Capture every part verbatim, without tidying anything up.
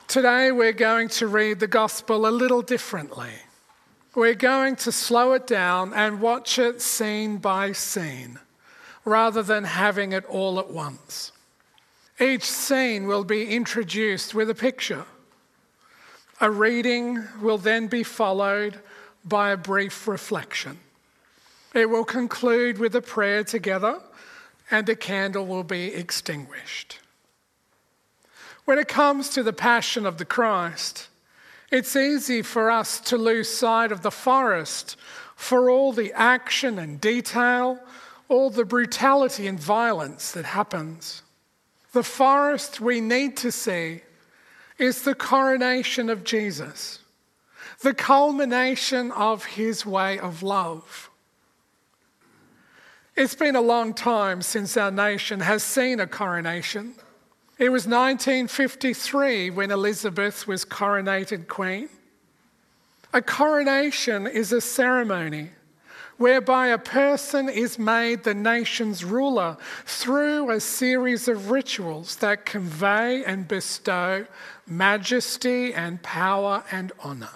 Today we're going to read the gospel a little differently. We're going to slow it down and watch it scene by scene, rather than having it all at once. Each scene will be introduced with a picture. A reading will then be followed by a brief reflection. It will conclude with a prayer together, and a candle will be extinguished. When it comes to the Passion of the Christ, it's easy for us to lose sight of the forest for all the action and detail, all the brutality and violence that happens. The forest we need to see is the coronation of Jesus, the culmination of his way of love. It's been a long time since our nation has seen a coronation. It was nineteen fifty-three when Elizabeth was coronated queen. A coronation is a ceremony whereby a person is made the nation's ruler through a series of rituals that convey and bestow majesty and power and honour.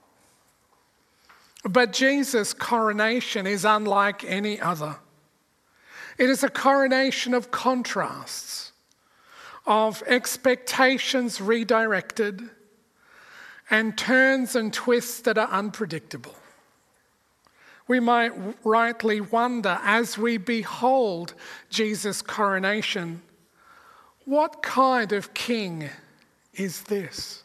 But Jesus' coronation is unlike any other. It is a coronation of contrasts, of expectations redirected, and turns and twists that are unpredictable. We might rightly wonder as we behold Jesus' coronation, what kind of king is this?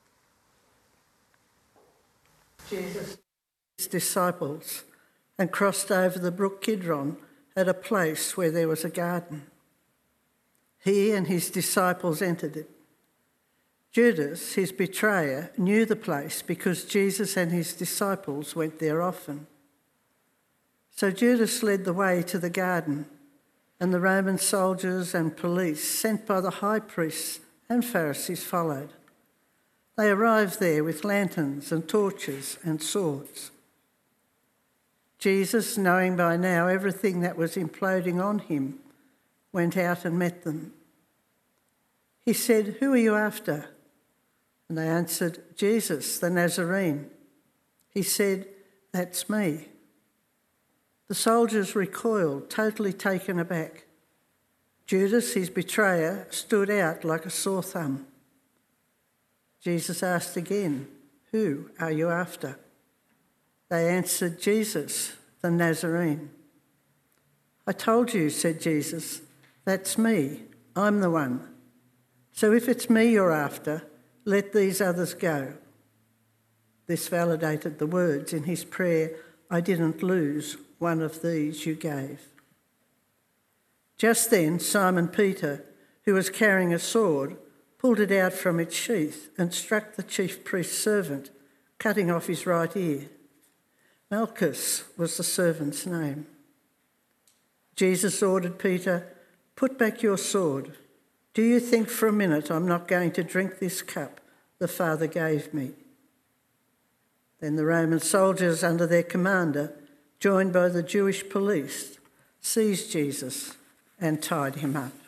Jesus, his disciples, and crossed over the brook Kidron at a place where there was a garden. He and his disciples entered it. Judas, his betrayer, knew the place because Jesus and his disciples went there often. So Judas led the way to the garden, and the Roman soldiers and police sent by the high priests and Pharisees followed. They arrived there with lanterns and torches and swords. Jesus, knowing by now everything that was imploding on him, went out and met them. He said, "Who are you after?" And they answered, "Jesus, the Nazarene." He said, "That's me." The soldiers recoiled, totally taken aback. Judas, his betrayer, stood out like a sore thumb. Jesus asked again, "Who are you after?" They answered, "Jesus, the Nazarene." "I told you," said Jesus, "that's me. I'm the one. So if it's me you're after, let these others go." This validated the words in his prayer, "I didn't lose one of these you gave." Just then, Simon Peter, who was carrying a sword, pulled it out from its sheath and struck the chief priest's servant, cutting off his right ear. Malchus was the servant's name. Jesus ordered Peter, "Put back your sword. Do you think for a minute I'm not going to drink this cup the Father gave me?" Then the Roman soldiers under their commander, joined by the Jewish police, seized Jesus and tied him up.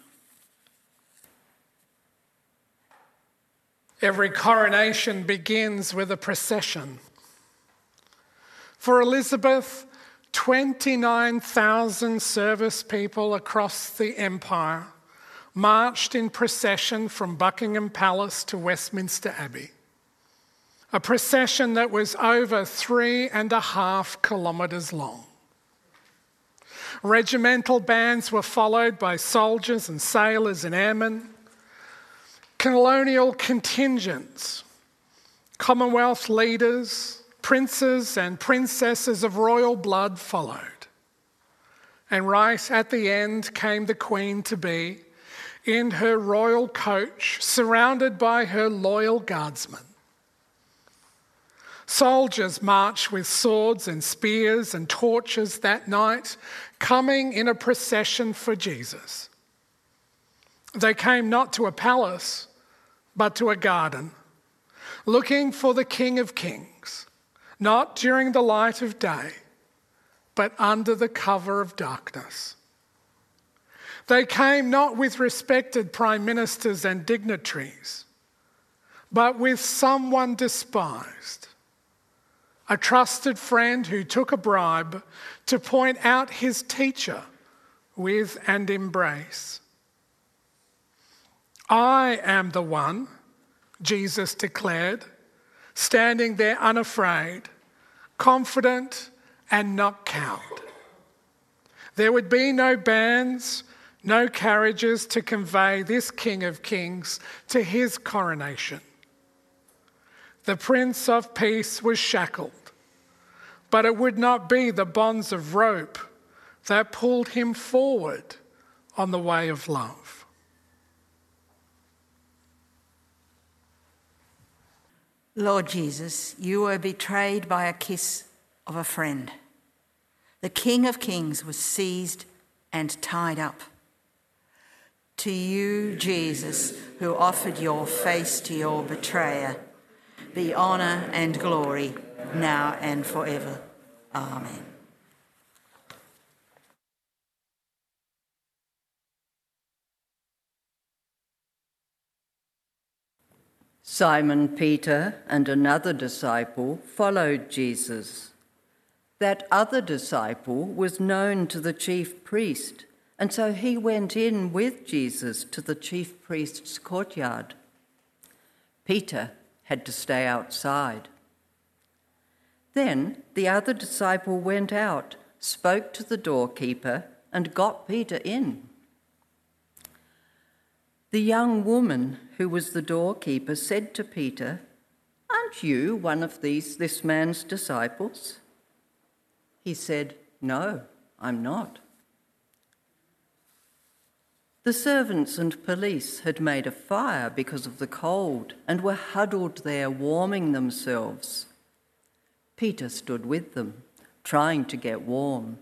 Every coronation begins with a procession. For Elizabeth, twenty-nine thousand service people across the empire marched in procession from Buckingham Palace to Westminster Abbey. A procession that was over three and a half kilometres long. Regimental bands were followed by soldiers and sailors and airmen. Colonial contingents, Commonwealth leaders, princes and princesses of royal blood followed. And right at the end came the Queen-to-be in her royal coach, surrounded by her loyal guardsmen. Soldiers marched with swords and spears and torches that night, coming in a procession for Jesus. They came not to a palace, but to a garden, looking for the King of Kings, not during the light of day, but under the cover of darkness. They came not with respected prime ministers and dignitaries, but with someone despised, a trusted friend who took a bribe to point out his teacher with and embrace. I am the one, Jesus declared, standing there unafraid, confident and not cowed. There would be no bands, no carriages to convey this King of Kings to his coronation. The Prince of Peace was shackled, but it would not be the bonds of rope that pulled him forward on the way of love. Lord Jesus, you were betrayed by a kiss of a friend. The King of Kings was seized and tied up. To you, Jesus, who offered your face to your betrayer, be honour and glory now and forever. Amen. Simon Peter and another disciple followed Jesus. That other disciple was known to the chief priest, and so he went in with Jesus to the chief priest's courtyard. Peter had to stay outside. Then the other disciple went out, spoke to the doorkeeper, and got Peter in. The young woman who was the doorkeeper said to Peter, "Aren't you one of these this man's disciples?" He said, "No, I'm not." The servants and police had made a fire because of the cold and were huddled there warming themselves. Peter stood with them, trying to get warm.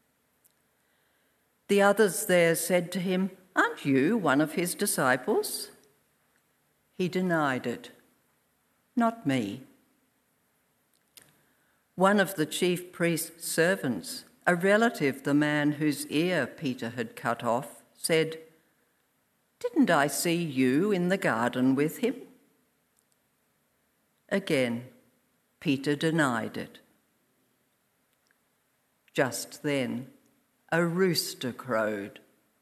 The others there said to him, "Aren't you one of his disciples?" He denied it. "Not me." One of the chief priest's servants, a relative of the man whose ear Peter had cut off, said, "Didn't I see you in the garden with him?" Again, Peter denied it. Just then, a rooster crowed.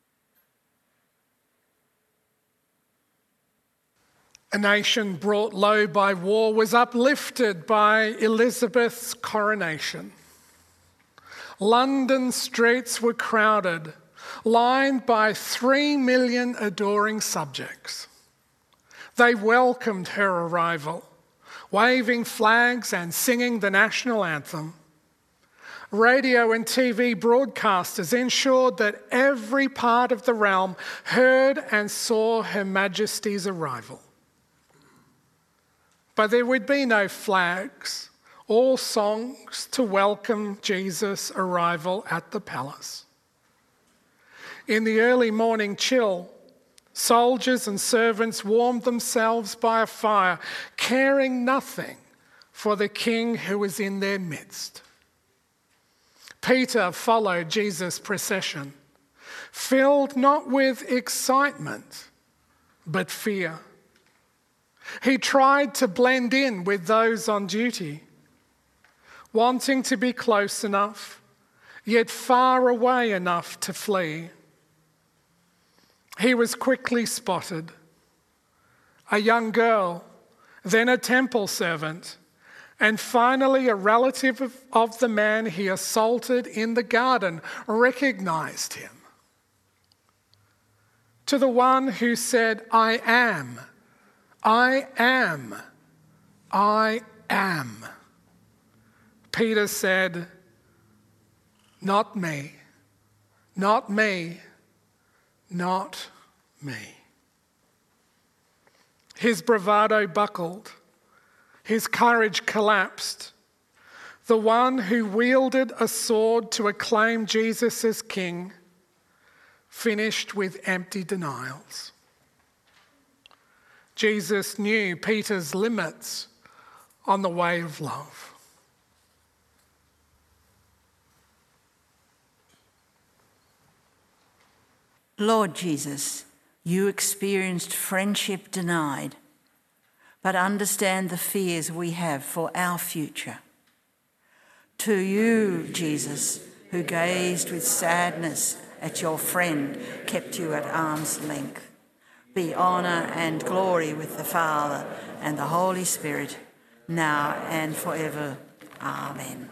A nation brought low by war was uplifted by Elizabeth's coronation. London streets were crowded, lined by three million adoring subjects. They welcomed her arrival, waving flags and singing the national anthem. Radio and T V broadcasters ensured that every part of the realm heard and saw Her Majesty's arrival. But there would be no flags or songs to welcome Jesus' arrival at the palace. In the early morning chill, soldiers and servants warmed themselves by a fire, caring nothing for the king who was in their midst. Peter followed Jesus' procession, filled not with excitement, but fear. He tried to blend in with those on duty, wanting to be close enough, yet far away enough to flee. He was quickly spotted. A young girl, then a temple servant, and finally a relative of, of the man he assaulted in the garden recognized him. To the one who said, "I am, I am, I am," Peter said, "Not me, not me, not me." His bravado buckled, his courage collapsed. The one who wielded a sword to acclaim Jesus as king finished with empty denials. Jesus knew Peter's limits on the way of love. Lord Jesus, you experienced friendship denied, but understand the fears we have for our future. To you, Jesus, who gazed with sadness at your friend kept you at arm's length, be honour and glory with the Father and the Holy Spirit, now and forever. Amen.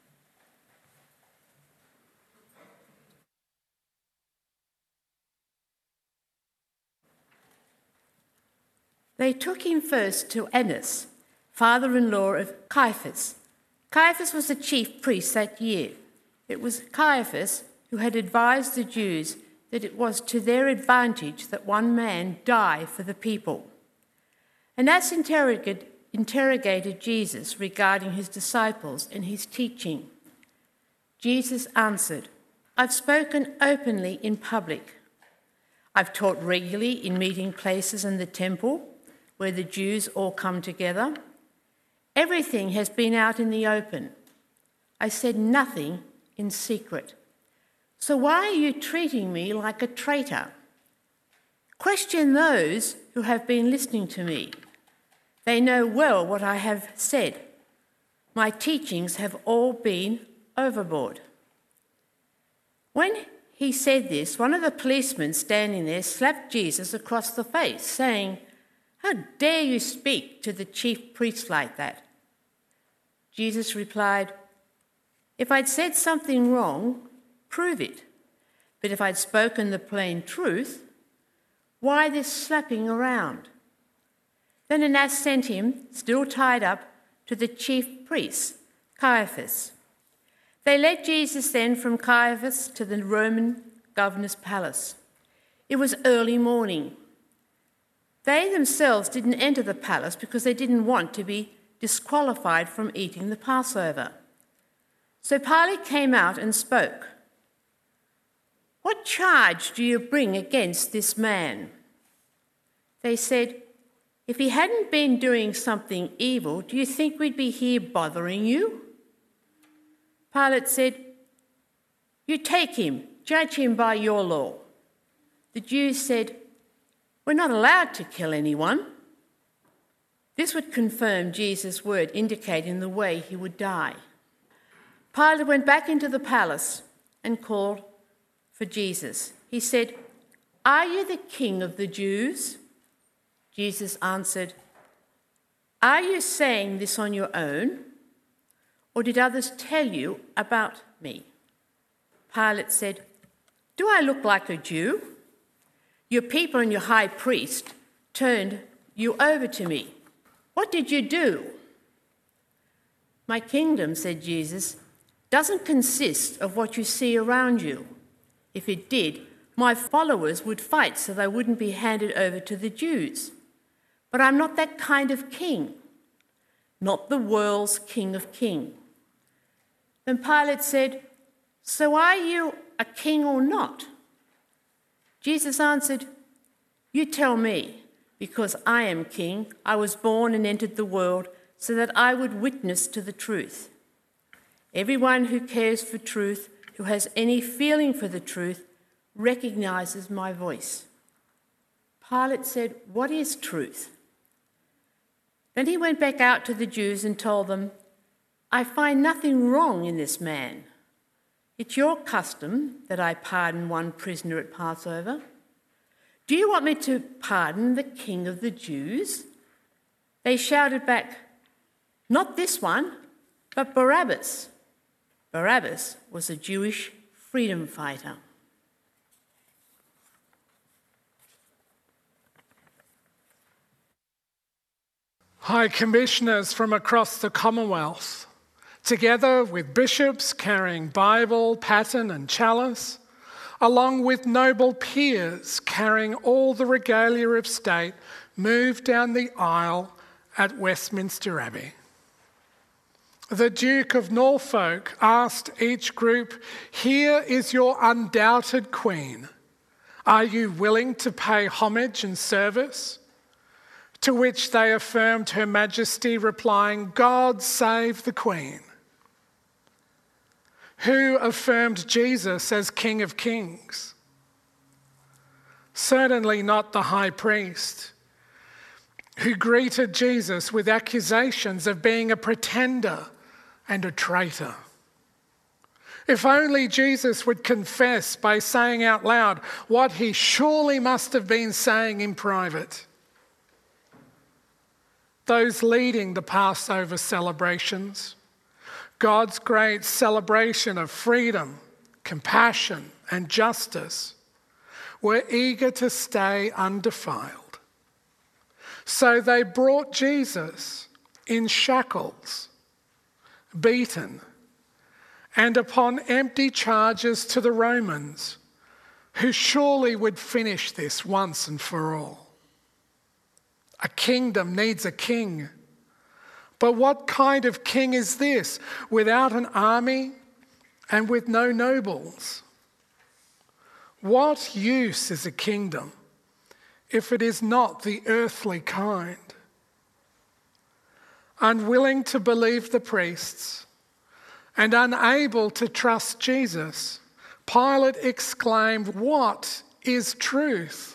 They took him first to Annas, father-in-law of Caiaphas. Caiaphas was the chief priest that year. It was Caiaphas who had advised the Jews that it was to their advantage that one man die for the people. Annas interrogated, interrogated Jesus regarding his disciples and his teaching. Jesus answered, "I've spoken openly in public. I've taught regularly in meeting places in the temple where the Jews all come together. Everything has been out in the open. I said nothing in secret. So why are you treating me like a traitor? Question those who have been listening to me. They know well what I have said. My teachings have all been overboard." When he said this, one of the policemen standing there slapped Jesus across the face, saying, "How dare you speak to the chief priest like that?" Jesus replied, "If I'd said something wrong, prove it. But if I'd spoken the plain truth, why this slapping around?" Then Annas sent him, still tied up, to the chief priest, Caiaphas. They led Jesus then from Caiaphas to the Roman governor's palace. It was early morning. They themselves didn't enter the palace because they didn't want to be disqualified from eating the Passover. So Pilate came out and spoke. "What charge do you bring against this man?" They said, "If he hadn't been doing something evil, do you think we'd be here bothering you?" Pilate said, "You take him, judge him by your law." The Jews said, "We're not allowed to kill anyone." This would confirm Jesus' word indicating the way he would die. Pilate went back into the palace and called for Jesus. He said, "Are you the king of the Jews?" Jesus answered, "Are you saying this on your own, or did others tell you about me?" Pilate said, "Do I look like a Jew? Your people and your high priest turned you over to me. What did you do?" "My kingdom," said Jesus, "doesn't consist of what you see around you. If it did, my followers would fight so they wouldn't be handed over to the Jews. But I'm not that kind of king, not the world's king of kings." Then Pilate said, "So are you a king or not?" Jesus answered, "You tell me. Because I am king, I was born and entered the world so that I would witness to the truth. Everyone who cares for truth, who has any feeling for the truth, recognizes my voice." Pilate said, "What is truth?" Then he went back out to the Jews and told them, "I find nothing wrong in this man. It's your custom that I pardon one prisoner at Passover. Do you want me to pardon the king of the Jews?" They shouted back, "Not this one, but Barabbas." Barabbas was a Jewish freedom fighter. High commissioners from across the Commonwealth, together with bishops carrying Bible, paten and chalice, along with noble peers carrying all the regalia of state, moved down the aisle at Westminster Abbey. The Duke of Norfolk asked each group, "Here is your undoubted Queen. Are you willing to pay homage and service?" To which they affirmed Her Majesty, replying, "God save the Queen." Who affirmed Jesus as King of Kings? Certainly not the high priest. who greeted Jesus with accusations of being a pretender and a traitor. If only Jesus would confess by saying out loud what he surely must have been saying in private. Those leading the Passover celebrations, God's great celebration of freedom, compassion, and justice, were eager to stay undefiled. So they brought Jesus in shackles, beaten, and upon empty charges to the Romans, who surely would finish this once and for all. A kingdom needs a king. But what kind of king is this, without an army and with no nobles? What use is a kingdom if it is not the earthly kind? Unwilling to believe the priests and unable to trust Jesus, Pilate exclaimed, "What is truth?"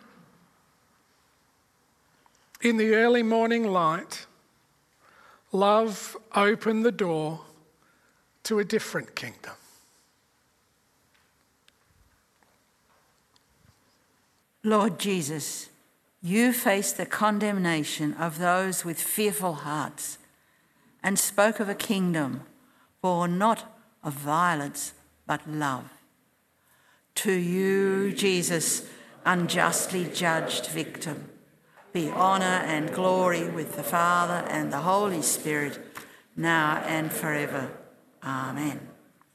In the early morning light, love opened the door to a different kingdom. Lord Jesus, you faced the condemnation of those with fearful hearts and spoke of a kingdom born not of violence but love. To you, Jesus, unjustly judged victim, be honour and glory with the Father and the Holy Spirit, now and forever. Amen.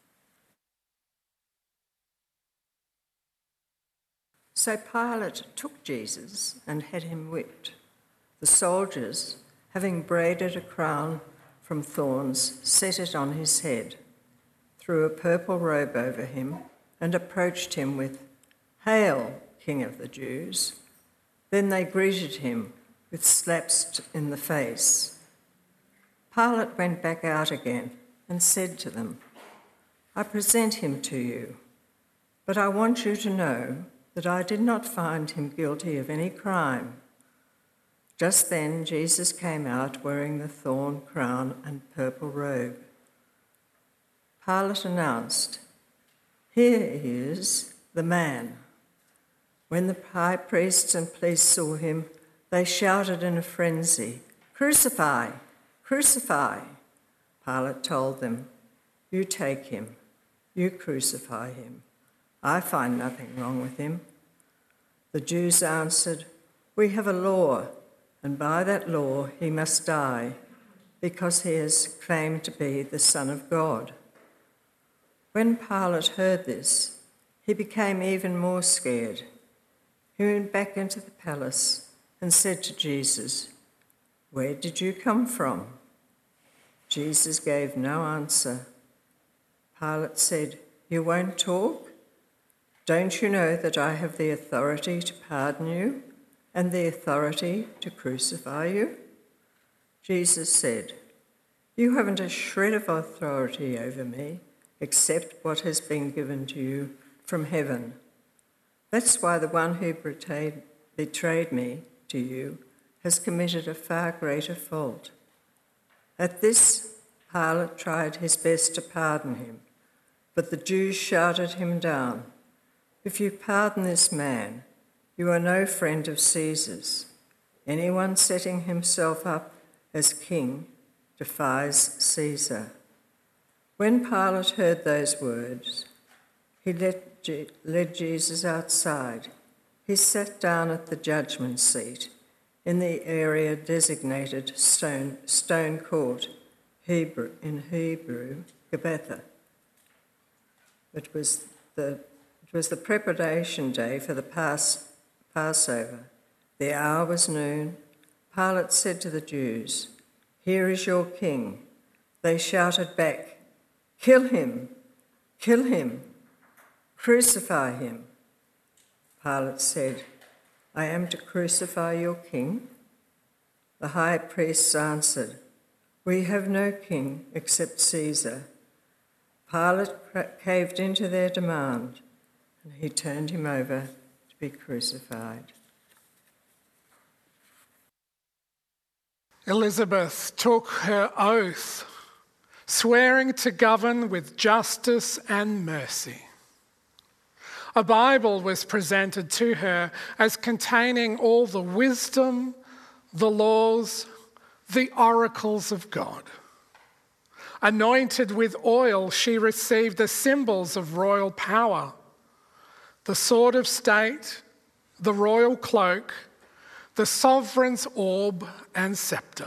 So Pilate took Jesus and had him whipped. The soldiers, having braided a crown from thorns, set it on his head, threw a purple robe over him, and approached him with, "Hail, King of the Jews!" Then they greeted him with slaps in the face. Pilate went back out again and said to them, "I present him to you, but I want you to know that I did not find him guilty of any crime." Just then Jesus came out wearing the thorn crown and purple robe. Pilate announced, "Here he is, the man." When the high priests and police saw him, they shouted in a frenzy, "Crucify! Crucify!" Pilate told them, "You take him, you crucify him. I find nothing wrong with him." The Jews answered, "We have a law, and by that law he must die, because he has claimed to be the Son of God." When Pilate heard this, he became even more scared. He went back into the palace and said to Jesus, "Where did you come from?" Jesus gave no answer. Pilate said, "You won't talk? Don't you know that I have the authority to pardon you and the authority to crucify you?" Jesus said, "You haven't a shred of authority over me except what has been given to you from heaven. That's why the one who betrayed, betrayed me to you has committed a far greater fault." At this, Pilate tried his best to pardon him, but the Jews shouted him down. "If you pardon this man, you are no friend of Caesar's. Anyone setting himself up as king defies Caesar." When Pilate heard those words, he led, Je- led Jesus outside. He sat down at the judgment seat in the area designated Stone, Stone Court, Hebrew, in Hebrew, Gabbatha. It was the It was the preparation day for the Pass, Passover. The hour was noon. Pilate said to the Jews, "Here is your king." They shouted back, "Kill him! Kill him! Crucify him!" Pilate said, "I am to crucify your king?" The high priests answered, "We have no king except Caesar." Pilate caved into their demand, and he turned him over to be crucified. Elizabeth took her oath, swearing to govern with justice and mercy. A Bible was presented to her as containing all the wisdom, the laws, the oracles of God. Anointed with oil, she received the symbols of royal power, the sword of state, the royal cloak, the sovereign's orb and scepter.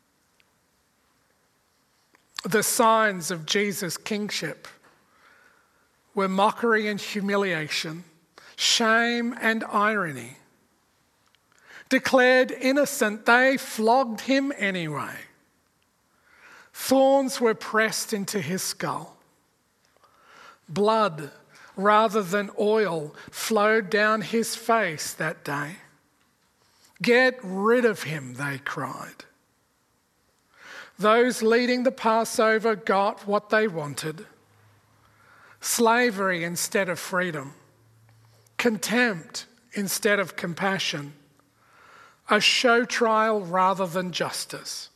The signs of Jesus' kingship were mockery and humiliation, shame and irony. Declared innocent, they flogged him anyway. Thorns were pressed into his skull. Blood, rather than oil, flowed down his face that day. Get rid of him, they cried. Those leading the Passover got what they wanted. Slavery instead of freedom. Contempt instead of compassion. A show trial rather than justice.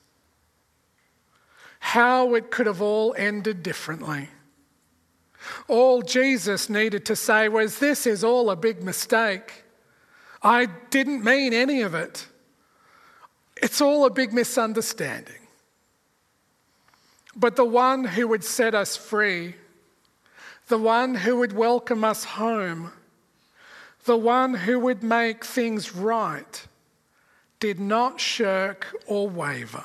How it could have all ended differently. All Jesus needed to say was, "This is all a big mistake. I didn't mean any of it. It's all a big misunderstanding." But the one who would set us free, the one who would welcome us home, the one who would make things right, did not shirk or waver.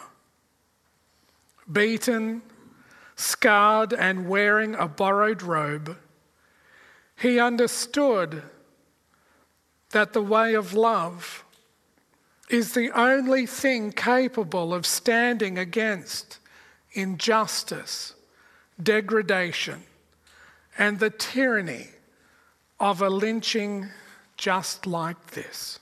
Beaten, scarred, and wearing a borrowed robe, he understood that the way of love is the only thing capable of standing against injustice, degradation, and the tyranny of a lynching just like this.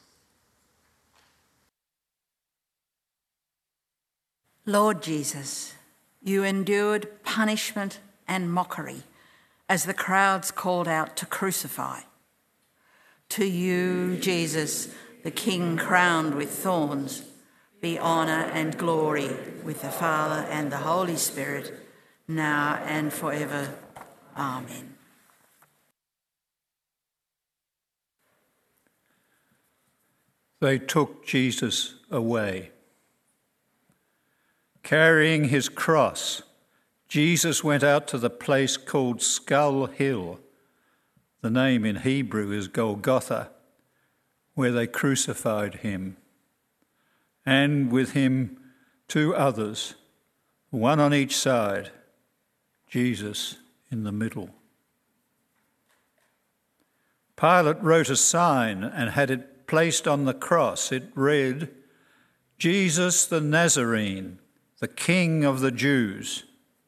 Lord Jesus, you endured punishment and mockery as the crowds called out to crucify. To you, Jesus, the King crowned with thorns, be honour and glory with the Father and the Holy Spirit, now and forever. Amen. They took Jesus away. Carrying his cross, Jesus went out to the place called Skull Hill. The name in Hebrew is Golgotha, where they crucified him, and with him two others, one on each side, Jesus in the middle. Pilate wrote a sign and had it placed on the cross. It read, "Jesus the Nazarene, the King of the Jews."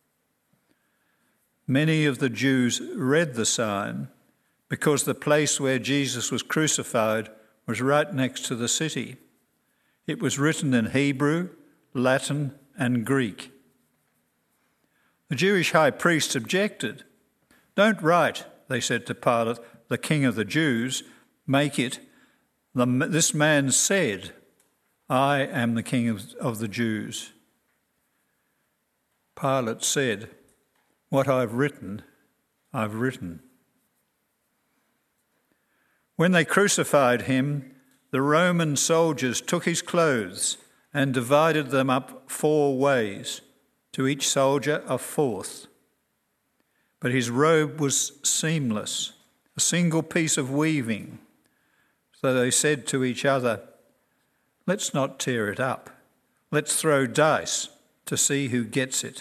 Many of the Jews read the sign because the place where Jesus was crucified was right next to the city. It was written in Hebrew, Latin, and Greek. The Jewish high priests objected. "Don't write," they said to Pilate, "the King of the Jews. Make it, this man said, 'I am the King of, of the Jews.'" Pilate said, "What I've written, I've written." When they crucified him, the Roman soldiers took his clothes and divided them up four ways, to each soldier a fourth. But his robe was seamless, a single piece of weaving. So they said to each other, "Let's not tear it up. Let's throw dice to see who gets it."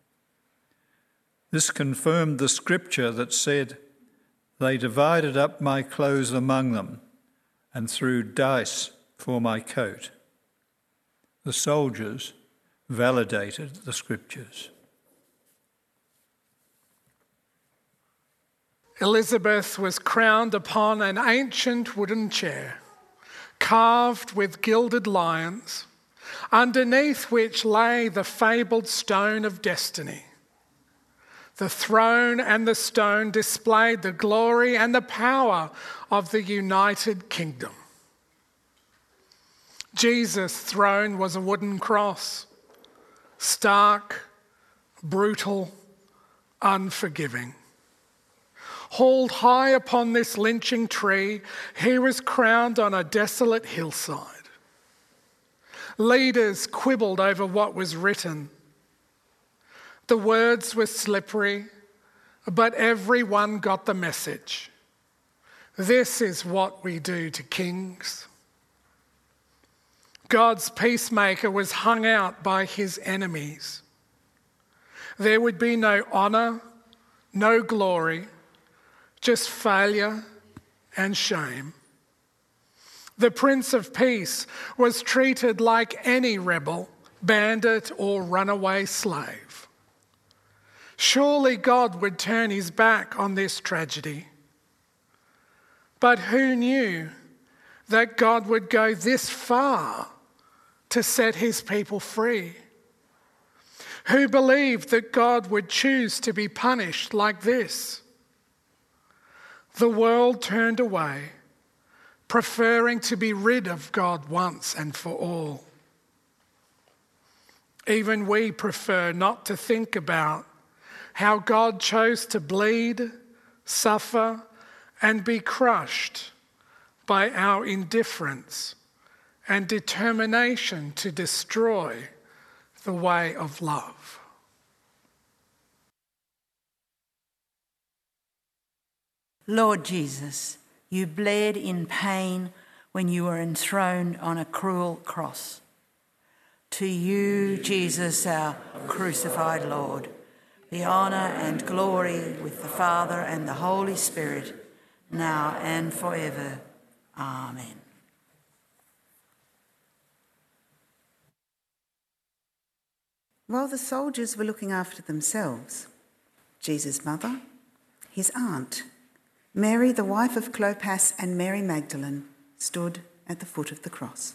This confirmed the scripture that said, "They divided up my clothes among them and threw dice for my coat." The soldiers validated the scriptures. Elizabeth was crowned upon an ancient wooden chair, carved with gilded lions, underneath which lay the fabled stone of destiny. The throne and the stone displayed the glory and the power of the united kingdom. Jesus' throne was a wooden cross, stark, brutal, unforgiving. Hauled high upon this lynching tree, he was crowned on a desolate hillside. Leaders quibbled over what was written. The words were slippery, but everyone got the message. This is what we do to kings. God's peacemaker was hung out by his enemies. There would be no honour, no glory, just failure and shame. The Prince of Peace was treated like any rebel, bandit, or runaway slave. Surely God would turn his back on this tragedy. But who knew that God would go this far to set his people free? Who believed that God would choose to be punished like this? The world turned away, preferring to be rid of God once and for all. Even we prefer not to think about how God chose to bleed, suffer, and be crushed by our indifference and determination to destroy the way of love. Lord Jesus, you bled in pain when you were enthroned on a cruel cross. To you, Jesus, our crucified Lord, be honour and glory with the Father and the Holy Spirit, now and forever. Amen. While the soldiers were looking after themselves, Jesus' mother, his aunt, Mary, the wife of Clopas, and Mary Magdalene stood at the foot of the cross.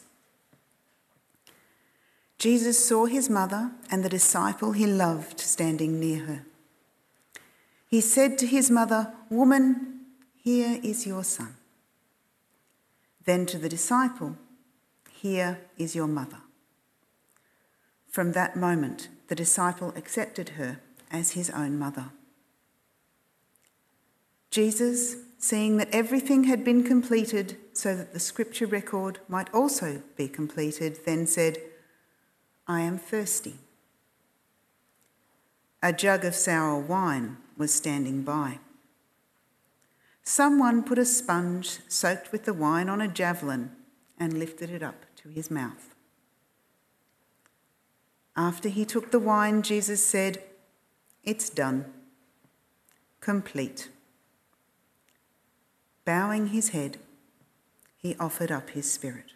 Jesus saw his mother and the disciple he loved standing near her. He said to his mother, "Woman, here is your son." Then to the disciple, "Here is your mother." From that moment, the disciple accepted her as his own mother. Jesus, seeing that everything had been completed so that the scripture record might also be completed, then said, "I am thirsty." A jug of sour wine was standing by. Someone put a sponge soaked with the wine on a javelin and lifted it up to his mouth. After he took the wine, Jesus said, "It's done. Complete." Bowing his head, he offered up his spirit.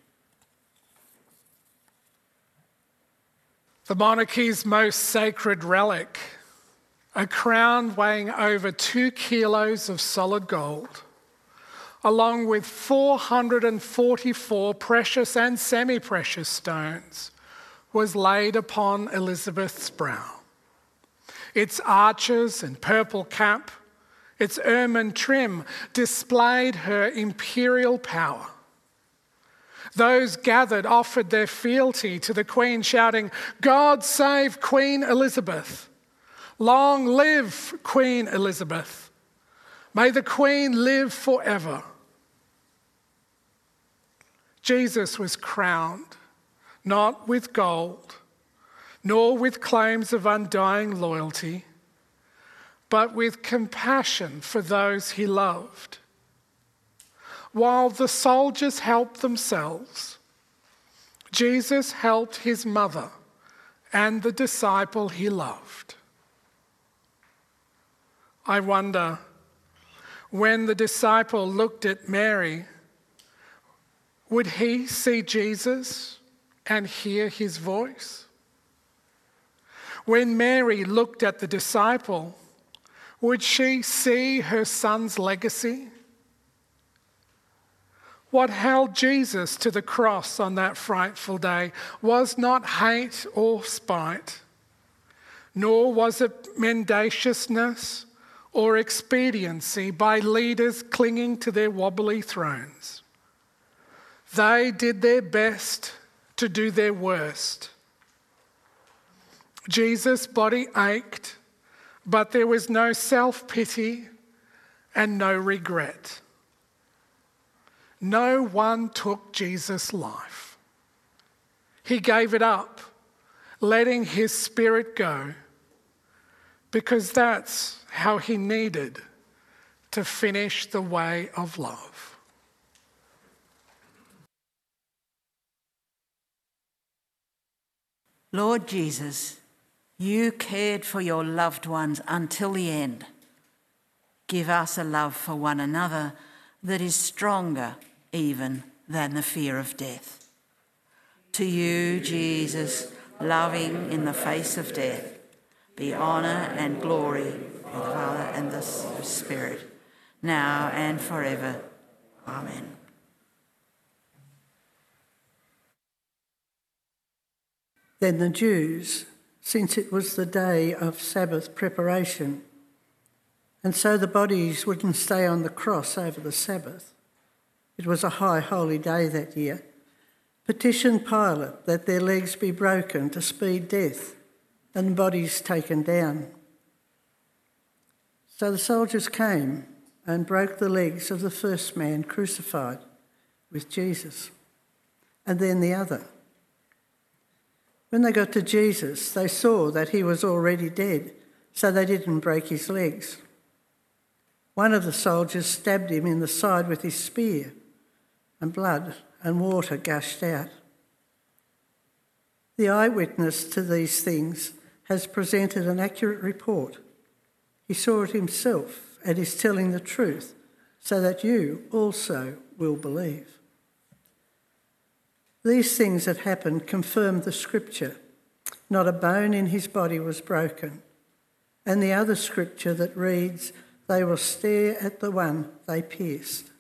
The monarchy's most sacred relic, a crown weighing over two kilos of solid gold, along with four hundred forty-four precious and semi-precious stones, was laid upon Elizabeth's brow. Its arches and purple cap, its ermine trim displayed her imperial power. Those gathered offered their fealty to the Queen, shouting, "God save Queen Elizabeth! Long live Queen Elizabeth! May the Queen live forever!" Jesus was crowned, not with gold, nor with claims of undying loyalty, but with compassion for those he loved. While the soldiers helped themselves, Jesus helped his mother and the disciple he loved. I wonder, when the disciple looked at Mary, would he see Jesus and hear his voice? When Mary looked at the disciple, would she see her son's legacy? What held Jesus to the cross on that frightful day was not hate or spite, nor was it mendaciousness or expediency by leaders clinging to their wobbly thrones. They did their best to do their worst. Jesus' body ached, but there was no self-pity and no regret. No one took Jesus' life. He gave it up, letting his spirit go, because that's how he needed to finish the way of love. Lord Jesus, you cared for your loved ones until the end. Give us a love for one another that is stronger even than the fear of death. To you, Jesus, loving in the face of death, be honour and glory of the Father and the Spirit, now and forever. Amen. Then the Jews, since it was the day of Sabbath preparation, and so the bodies wouldn't stay on the cross over the Sabbath, it was a high holy day that year, petitioned Pilate that their legs be broken to speed death and bodies taken down. So the soldiers came and broke the legs of the first man crucified with Jesus, and then the other. When they got to Jesus, they saw that he was already dead, so they didn't break his legs. One of the soldiers stabbed him in the side with his spear, and blood and water gushed out. The eyewitness to these things has presented an accurate report. He saw it himself and is telling the truth, so that you also will believe. These things that happened confirmed the scripture. Not a bone in his body was broken. And the other scripture that reads, they will stare at the one they pierced.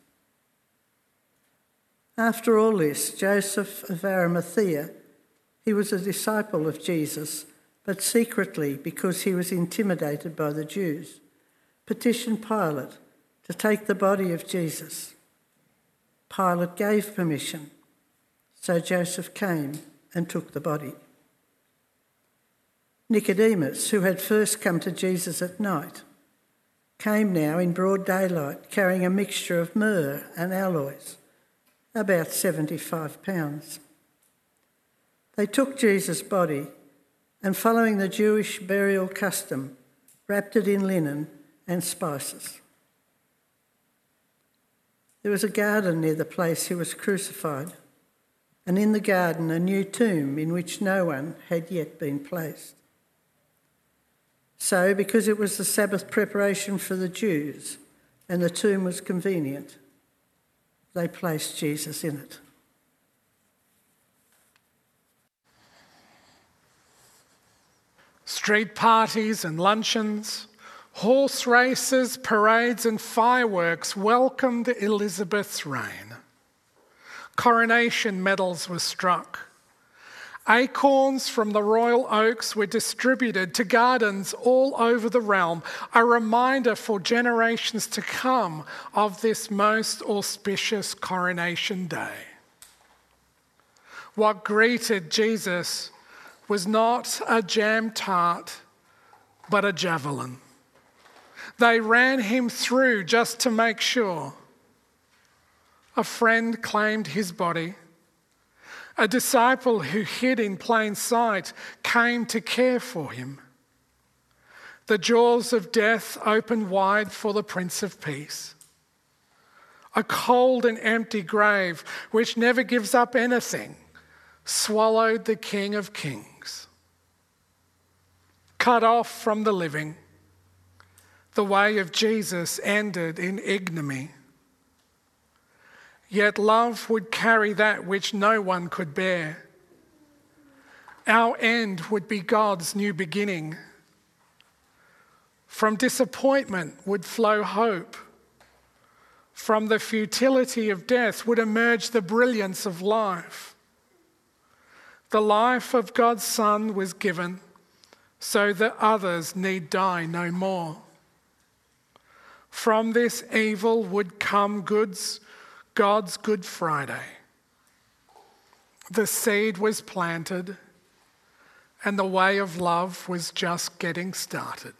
After all this, Joseph of Arimathea, he was a disciple of Jesus, but secretly, because he was intimidated by the Jews, petitioned Pilate to take the body of Jesus. Pilate gave permission. So Joseph came and took the body. Nicodemus, who had first come to Jesus at night, came now in broad daylight carrying a mixture of myrrh and aloes, about seventy-five pounds. They took Jesus' body and, following the Jewish burial custom, wrapped it in linen and spices. There was a garden near the place he was crucified, and in the garden a new tomb in which no one had yet been placed. So, because it was the Sabbath preparation for the Jews and the tomb was convenient, they placed Jesus in it. Street parties and luncheons, horse races, parades and fireworks welcomed Elizabeth's reign. Coronation medals were struck. Acorns from the royal oaks were distributed to gardens all over the realm, a reminder for generations to come of this most auspicious coronation day. What greeted Jesus was not a jam tart, but a javelin. They ran him through just to make sure. A friend claimed his body. A disciple who hid in plain sight came to care for him. The jaws of death opened wide for the Prince of Peace. A cold and empty grave, which never gives up anything, swallowed the King of Kings. Cut off from the living, the way of Jesus ended in ignominy. Yet love would carry that which no one could bear. Our end would be God's new beginning. From disappointment would flow hope. From the futility of death would emerge the brilliance of life. The life of God's Son was given so that others need die no more. From this evil would come goods, God's Good Friday. The seed was planted, and the way of love was just getting started.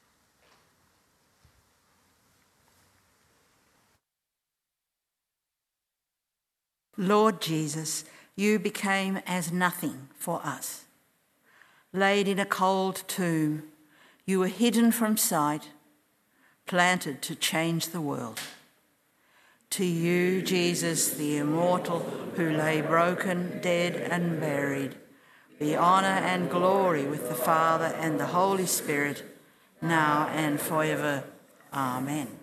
Lord Jesus, you became as nothing for us. Laid in a cold tomb, you were hidden from sight, planted to change the world. To you, Jesus, the immortal, who lay broken, dead and buried, be honour and glory with the Father and the Holy Spirit, now and forever. Amen.